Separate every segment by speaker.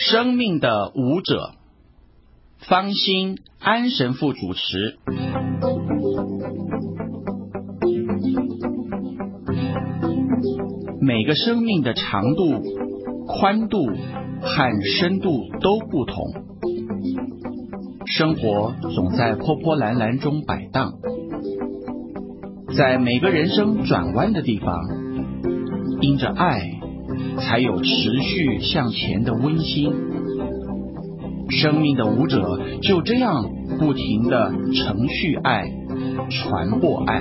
Speaker 1: 生命的舞者，方心安神父主持。每个生命的长度、宽度和深度都不同，生活总在波波澜澜中摆荡，在每个人生转弯的地方，因着爱，才有持续向前的温馨。生命的舞者就这样不停地承续爱，传播爱。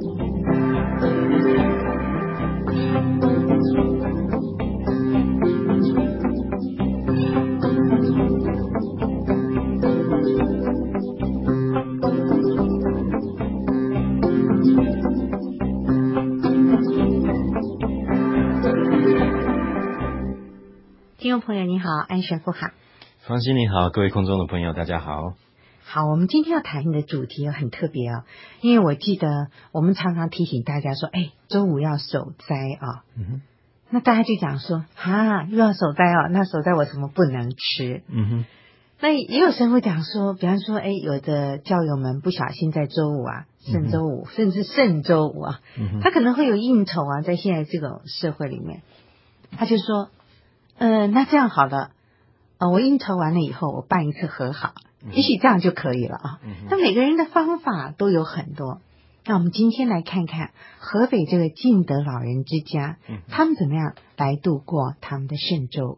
Speaker 2: 听众朋友你好，安神父好。
Speaker 3: 方心你好，各位空中的朋友大家好。
Speaker 2: 好，我们今天要谈的主题很特别哦，因为我记得我们常常提醒大家说，周五要守斋啊。那大家就讲说，又要守斋哦，那守斋我什么不能吃？那也有神父讲说，比方说，有的教友们不小心在周五啊、圣周五，甚至圣周五啊，他可能会有应酬啊，在现在这种社会里面，他就说，那这样好了，我应酬完了以后，我办一次和好，也许这样就可以了啊。那每个人的方法都有很多。那我们今天来看看河北这个敬德老人之家，他们怎么样来度过他们的圣周。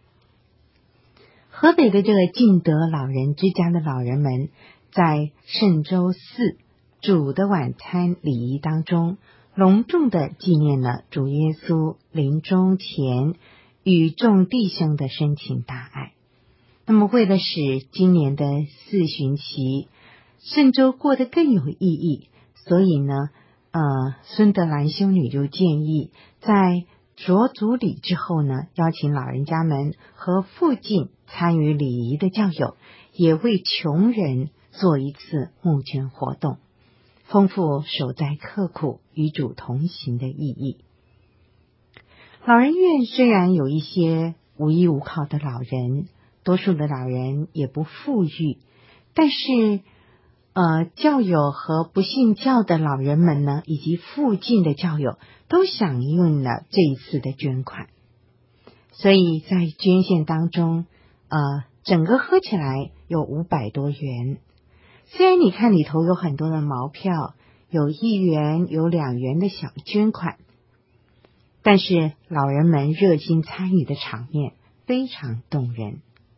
Speaker 2: 河北的这个敬德老人之家的老人们，在圣周四主的晚餐礼仪当中，隆重的纪念了主耶稣临终前与众弟兄的深情大爱。那么为了使今年的四旬期圣周过得更有意义，所以呢孙德兰修女就建议在着足礼之后呢，邀请老人家们和附近参与礼仪的教友，也为穷人做一次募捐活动，丰富守斋刻苦与主同行的意义。老人院虽然有一些无依无靠的老人，多数的老人也不富裕，但是教友和不信教的老人们呢，以及附近的教友都响应了这一次的捐款，所以在捐献当中整个合起来有500多元。虽然你看里头有很多的毛票，有1元有2元的小捐款，但是老人们热心参与的场面非常动人。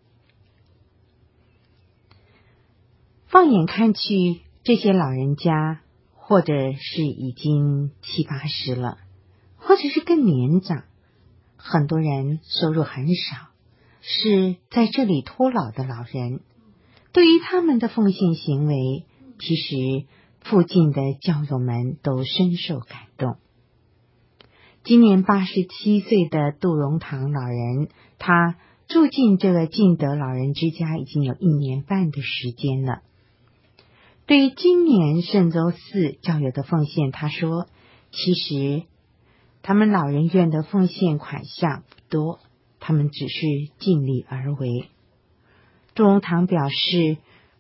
Speaker 2: 放眼看去，这些老人家或者是已经70、80了，或者是更年长，很多人收入很少，是在这里托老的老人。对于他们的奉献行为，其实附近的教友们都深受感动。今年87岁的杜荣堂老人，他住进这个敬德老人之家已经有1年半的时间了。对于今年圣周四教友的奉献，他说，其实他们老人院的奉献款项不多，他们只是尽力而为。杜荣堂表示，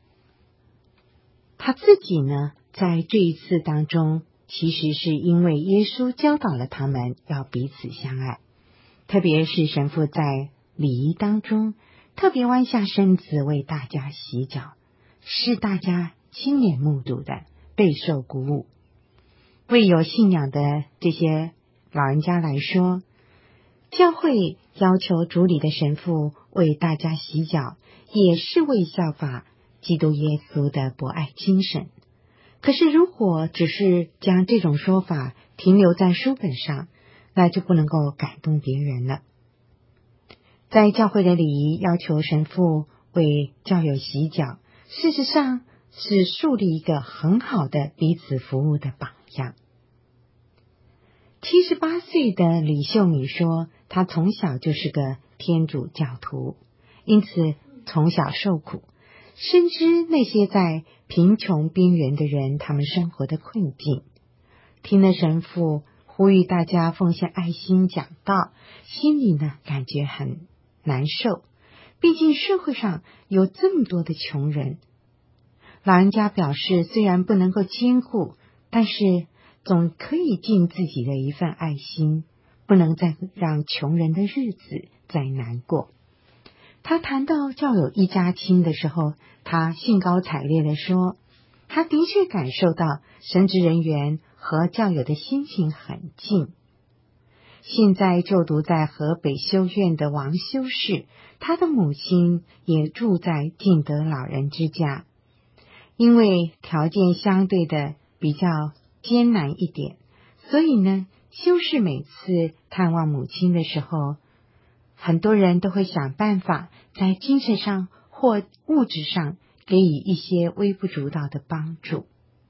Speaker 2: 他自己呢，在这一次当中，其实是因为耶稣教导了他们要彼此相爱，特别是神父在礼仪当中特别弯下身子为大家洗脚，是大家亲眼目睹的，备受鼓舞。为有信仰的这些老人家来说，教会要求主礼的神父为大家洗脚，也是为效法基督耶稣的博爱精神。可是如果只是将这种说法停留在书本上，那就不能够感动别人了。在教会的礼仪要求神父为教友洗脚，事实上是树立一个很好的彼此服务的榜样。78岁的李秀敏说，她从小就是个天主教徒，因此从小受苦，深知那些在贫穷边缘的人他们生活的困境。听了神父呼吁大家奉献爱心讲道，心里呢感觉很难受， 毕竟社会上有这么多的穷人。老人家表示，虽然不能够兼顾，但是总可以尽自己的一份爱心，不能再让穷人的日子再难过。他谈到教友一家亲的时候，他兴高采烈地说，他的确感受到神职人员和教友的心情很近。现在就读在河北修院的王修士，他的母亲也住在敬德老人之家。因为条件相对的比较艰难一点，所以呢，修士每次探望母亲的时候，很多人都会想办法在精神上或物质上给予一些微不足道的帮助。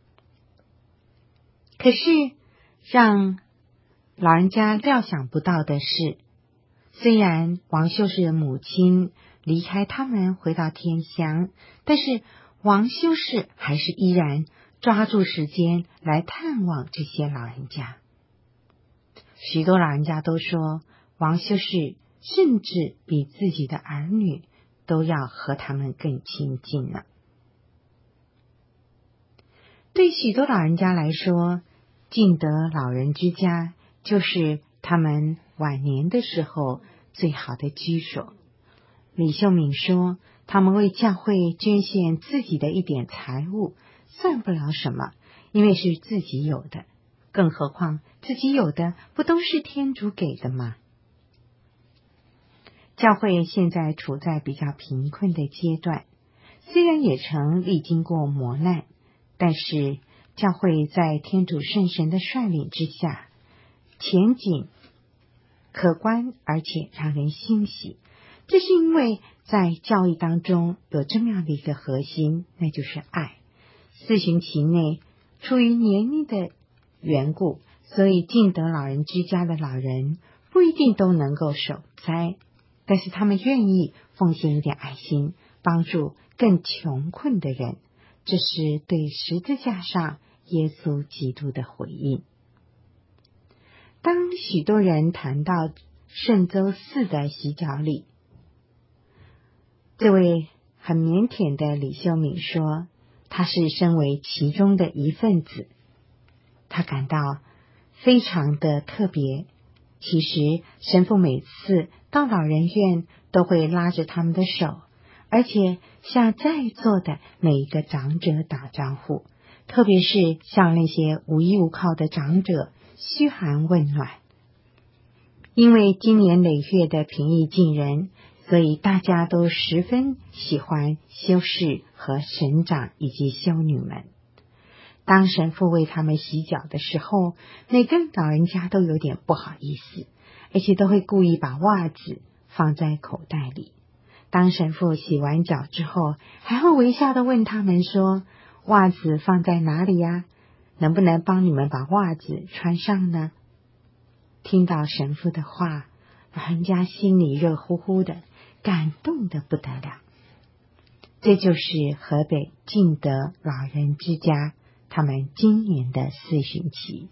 Speaker 2: 可是让老人家料想不到的是，虽然王修士的母亲离开他们回到天乡，但是王修士还是依然抓住时间来探望这些老人家。许多老人家都说，王修士甚至比自己的儿女都要和他们更亲近了。对许多老人家来说，敬德老人之家就是他们晚年的时候最好的居所。李秀敏说，他们为教会捐献自己的一点财物，算不了什么，因为是自己有的，更何况自己有的不都是天主给的吗？教会现在处在比较贫困的阶段，虽然也曾历经过磨难，但是教会在天主圣神的率领之下，前景可观，而且让人欣喜。这是因为在教义当中有这么样的一个核心，那就是爱。四旬期内，出于年龄的缘故，所以敬德老人之家的老人不一定都能够守斋，但是他们愿意奉献一点爱心，帮助更穷困的人，这是对十字架上耶稣基督的回应。当许多人谈到圣周四的洗脚礼，这位很腼腆的李秀敏说，他是身为其中的一份子，他感到非常的特别。其实神父每次到老人院都会拉着他们的手，而且向在座的每一个长者打招呼，特别是向那些无依无靠的长者嘘寒问暖。因为经年累月的平易近人，所以大家都十分喜欢修士和神长以及修女们。当神父为他们洗脚的时候，每个老人家都有点不好意思，而且都会故意把袜子放在口袋里。当神父洗完脚之后，还会微笑地问他们说，袜子放在哪里呀？能不能帮你们把袜子穿上呢？听到神父的话，老人家心里热乎乎的，感动得不得了。这就是河北敬德老人之家他们今年的四旬期。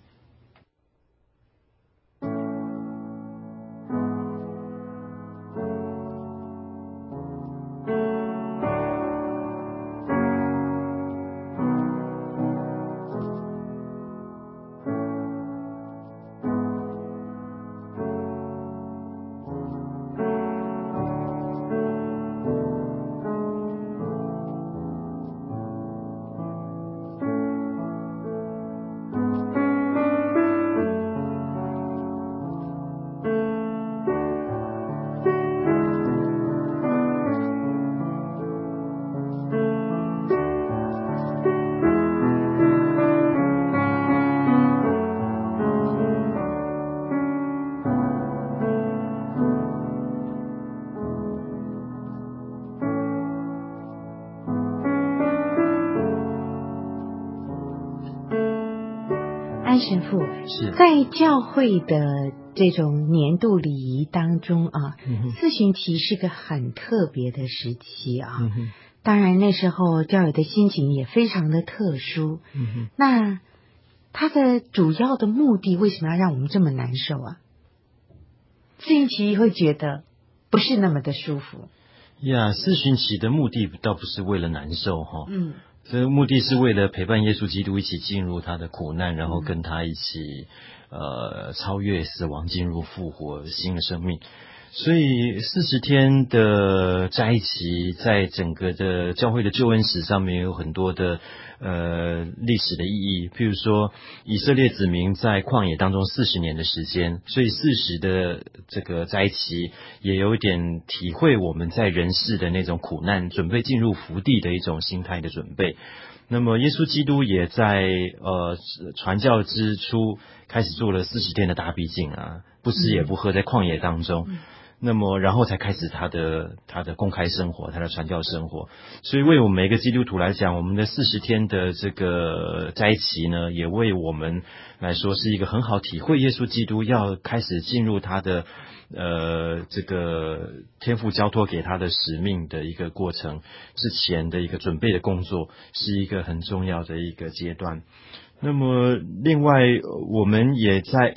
Speaker 2: 安神父，在教会的这种年度礼仪当中啊，四旬期是个很特别的时期啊。当然那时候教友的心情也非常的特殊。那它的主要的目的为什么要让我们这么难受啊？四旬期会觉得不是那么的舒服。
Speaker 3: 四旬期的目的倒不是为了难受哈，这个目的是为了陪伴耶稣基督一起进入他的苦难，然后跟他一起超越死亡，进入复活新的生命。所以40天的斋期在整个的教会的救恩史上面有很多的历史的意义。譬如说以色列子民在旷野当中40年的时间，所以40的这个斋期也有一点体会我们在人世的那种苦难，准备进入福地的一种心态的准备。那么耶稣基督也在传教之初开始做了40天的大闭禁啊，不吃也不喝，在旷野当中。那么然后才开始他的公开生活，他的传教生活。所以为我们每个基督徒来讲，我们的40天的这个斋期呢，也为我们来说是一个很好体会耶稣基督要开始进入他的这个天父交托给他的使命的一个过程之前的一个准备的工作，是一个很重要的一个阶段。那么另外我们也在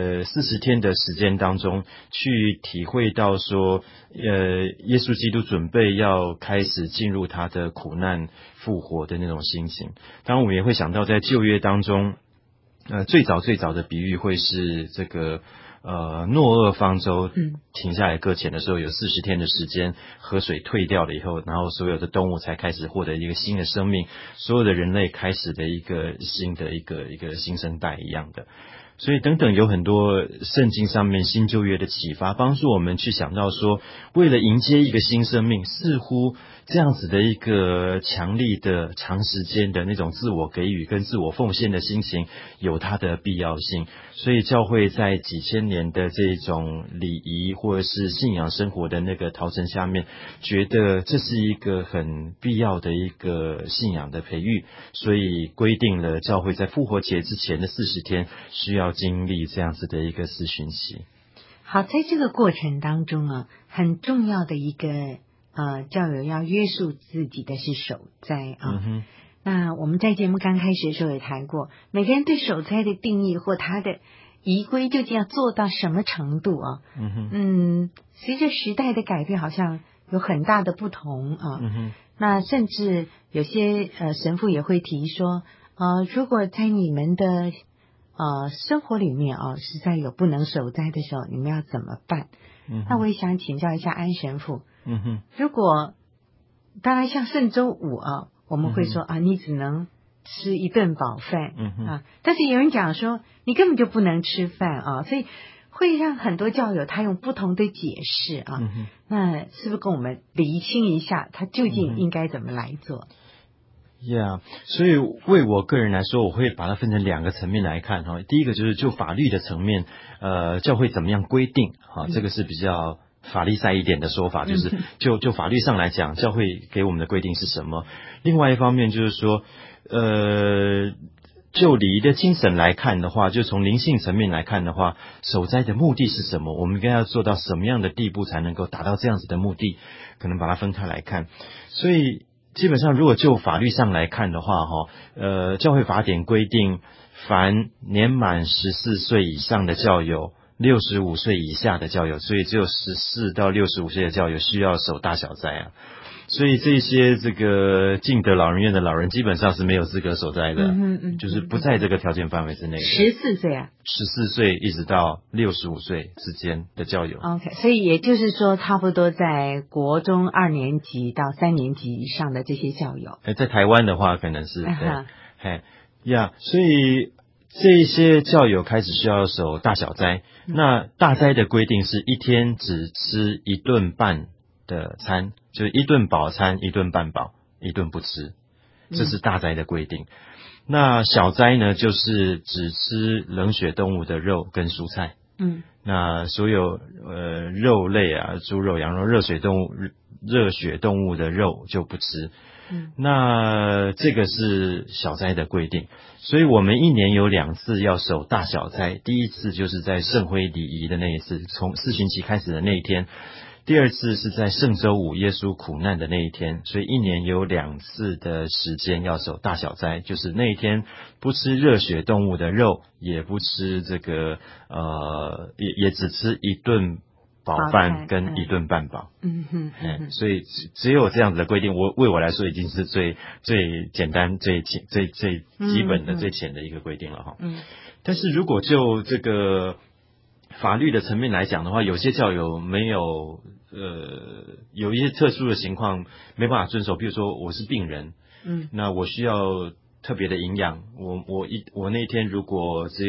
Speaker 3: 40天的时间当中去体会到说耶稣基督准备要开始进入他的苦难复活的那种心情。当然我们也会想到在旧约当中最早的比喻会是这个诺厄方舟停下来搁浅的时候，有40天的时间，河水退掉了以后，然后所有的动物才开始获得一个新的生命，所有的人类开始的一个新的一个新生代一样的。所以等等有很多圣经上面新旧约的启发，帮助我们去想到说，为了迎接一个新生命，似乎这样子的一个强力的长时间的那种自我给予跟自我奉献的心情有它的必要性。所以教会在几千年的这种礼仪或者是信仰生活的那个陶成下面，觉得这是一个很必要的一个信仰的培育，所以规定了教会在复活节之前的40天需要经历这样子的一个四旬期。
Speaker 2: 好，在这个过程当中啊，很重要的一个教友要约束自己的是守斋啊。那我们在节目刚开始的时候也谈过，每个人对守斋的定义或他的仪规究竟要做到什么程度啊？随着时代的改变，好像有很大的不同啊。那甚至有些神父也会提说，如果在你们的生活里面实在有不能守斋的时候，你们要怎么办？那我也想请教一下安神父。如果当然像圣周五我们会说你只能吃一顿饱饭但是有人讲说你根本就不能吃饭所以会让很多教友他用不同的解释那是不是跟我们厘清一下他究竟应该怎么来做
Speaker 3: 所以为我个人来说，我会把它分成2个层面来看第一个就是就法律的层面，教会怎么样规定这个是比较法利赛一点的说法，就是就法律上来讲，教会给我们的规定是什么。另外一方面就是说就礼仪的精神来看的话，就从灵性层面来看的话，守斋的目的是什么，我们应该要做到什么样的地步才能够达到这样子的目的，可能把它分开来看。所以基本上如果就法律上来看的话教会法典规定凡年满14岁以上的教友，65岁以下的教友，所以只有14到65岁的教友需要守大小斋所以这些这个敬德老人院的老人基本上是没有资格守斋的，就是不在这个条件范围之内的。
Speaker 2: 14岁
Speaker 3: 14岁一直到65岁之间的教友。
Speaker 2: OK， 所以也就是说差不多在国中2年级到3年级以上的这些教友。
Speaker 3: 在台湾的话可能是所以这些教友开始需要守大小斋。那大斋的规定是一天只吃1顿半的餐，就是1顿饱餐1顿半饱1顿不吃，这是大斋的规定。那小斋呢，就是只吃冷血动物的肉跟蔬菜。那所有肉类猪肉羊肉热血动物的肉就不吃。那这个是小斋的规定。所以我们1年有2次要守大小斋，第一次就是在圣灰礼仪的那一次，从4旬期开始的那一天，第二次是在圣周五耶稣苦难的那一天。所以1年有2次的时间要守大小斋，就是那一天不吃热血动物的肉，也不吃这个也只吃1顿饱饭跟1顿半饱。所以只有这样子的规定，为我来说已经是最简单、最基本的、最浅的一个规定了哈。但是如果就这个法律的层面来讲的话，有些教友没有有一些特殊的情况没办法遵守，比如说我是病人，那我需要特别的营养，我那天如果只吃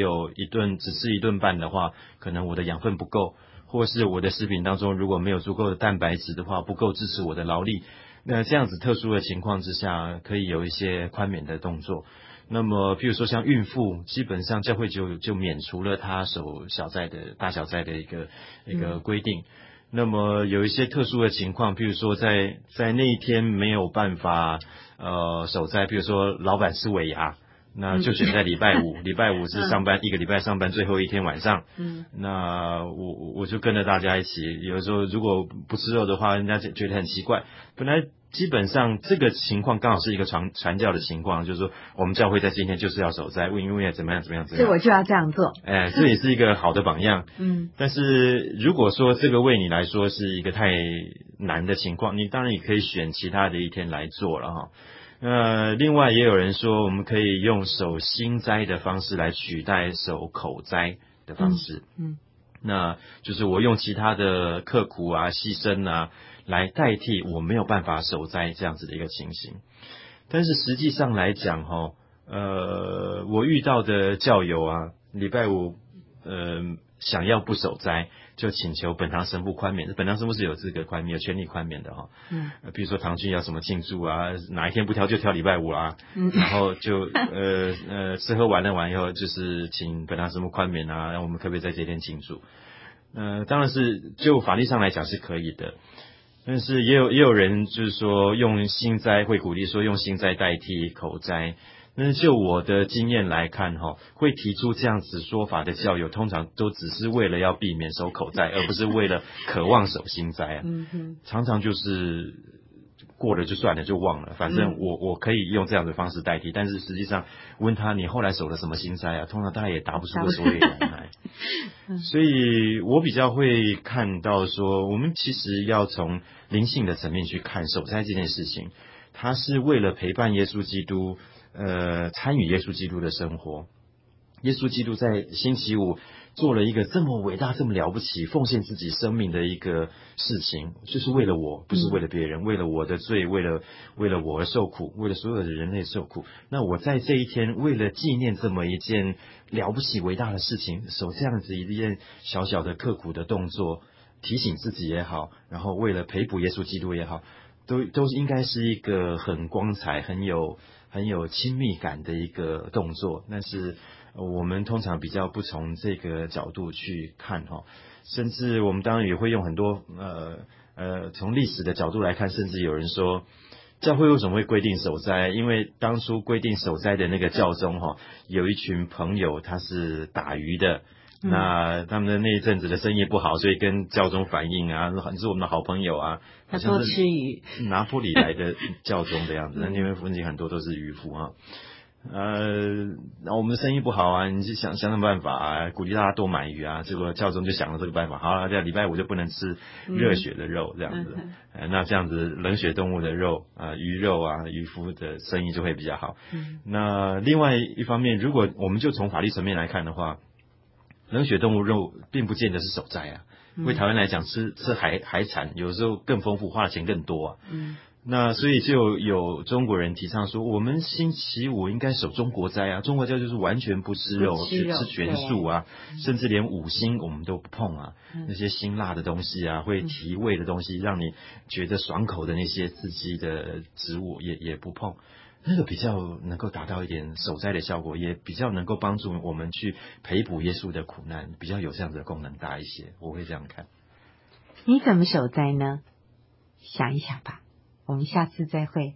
Speaker 3: 1顿半的话，可能我的养分不够，或是我的食品当中如果没有足够的蛋白质的话，不够支持我的劳力，那这样子特殊的情况之下，可以有一些宽免的动作。那么譬如说像孕妇，基本上教会就免除了她守大小斋的一个规定。那么有一些特殊的情况，譬如说在那一天没有办法守斋，譬如说老板是尾牙，那就选在礼拜五，礼拜五是上班一个礼拜上班最后一天晚上，那我就跟着大家一起，有时候如果不吃肉的话，人家觉得很奇怪。本来基本上这个情况刚好是一个传教的情况，就是说我们教会在今天就是要守斋，因为怎么样，所
Speaker 2: 以我就要这样做。
Speaker 3: 这也是一个好的榜样。但是如果说这个为你来说是一个太难的情况，你当然也可以选其他的一天来做了哈。另外也有人说，我们可以用守心斋的方式来取代守口斋的方式。那就是我用其他的刻苦啊、牺牲啊来代替我没有办法守斋这样子的一个情形。但是实际上来讲我遇到的教友啊，礼拜五想要不守斋，就请求本堂神父宽免。本堂神父是有资格宽免、有权利宽免的哈。比如说堂区要什么庆祝啊，哪一天不挑就挑礼拜五啦。然后就吃喝玩乐完以后，就是请本堂神父宽免啊，让我们可不可以在这天庆祝？当然是就法律上来讲是可以的。但是也有人就是说用心斋，会鼓励说用心斋代替口斋。但是就我的经验来看会提出这样子说法的教友，通常都只是为了要避免守口斋，而不是为了渴望守心斋啊。常常就是过了就算了，就忘了，反正我可以用这样的方式代替。但是实际上问他你后来守了什么心斋啊，通常他也答不出个所以然来。所以我比较会看到说，我们其实要从灵性的层面去看守斋这件事情，它是为了陪伴耶稣基督，参与耶稣基督的生活。耶稣基督在星期五做了一个这么伟大、这么了不起、奉献自己生命的一个事情，就是为了我，不是为了别人，为了我的罪，为了我而受苦，为了所有的人类受苦。那我在这一天，为了纪念这么一件了不起、伟大的事情，守这样子一件小小的刻苦的动作，提醒自己也好，然后为了陪补耶稣基督也好，都应该是一个很光彩、很有亲密感的一个动作。但是我们通常比较不从这个角度去看甚至我们当然也会用很多从历史的角度来看，甚至有人说教会为什么会规定守斋，因为当初规定守斋的那个教宗有一群朋友他是打鱼的，那他们的那一阵子的生意不好，所以跟教宗反映啊，你是我们的好朋友啊，
Speaker 2: 他多吃鱼，
Speaker 3: 拿坡里来的教宗的样子，那边附近很多都是渔夫我们的生意不好啊，你就想什么办法啊，鼓励大家多买鱼啊，这个教宗就想了这个办法，好了，这礼拜五就不能吃热血的肉这样子，那这样子冷血动物的肉鱼肉啊，渔夫的生意就会比较好。那另外一方面，如果我们就从法律层面来看的话，冷血动物肉并不见得是守斋啊，为台湾来讲吃海产有时候更丰富，花的钱更多啊。那所以就有中国人提倡说，我们星期五应该守中国斋啊，中国斋就是完全不吃肉，吃全素啊，甚至连五辛我们都不碰啊，那些辛辣的东西啊，会提味的东西，让你觉得爽口的那些刺激的植物也不碰。那个比较能够达到一点守斋的效果，也比较能够帮助我们去陪补耶稣的苦难，比较有这样子的功能大一些，我会这样看。
Speaker 2: 你怎么守斋呢？想一想吧，我们下次再会。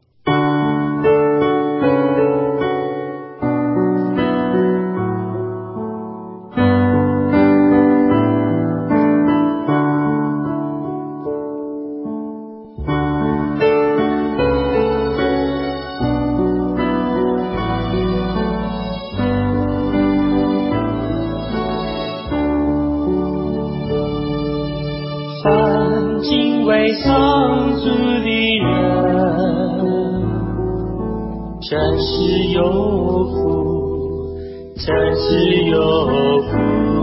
Speaker 4: 上主的人，真是有福，真是有福。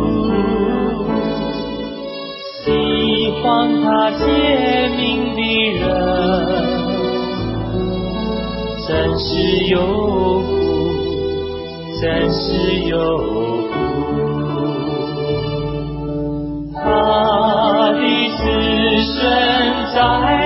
Speaker 4: 喜欢他诫命的人，真是有福，真是有福。他的子孙在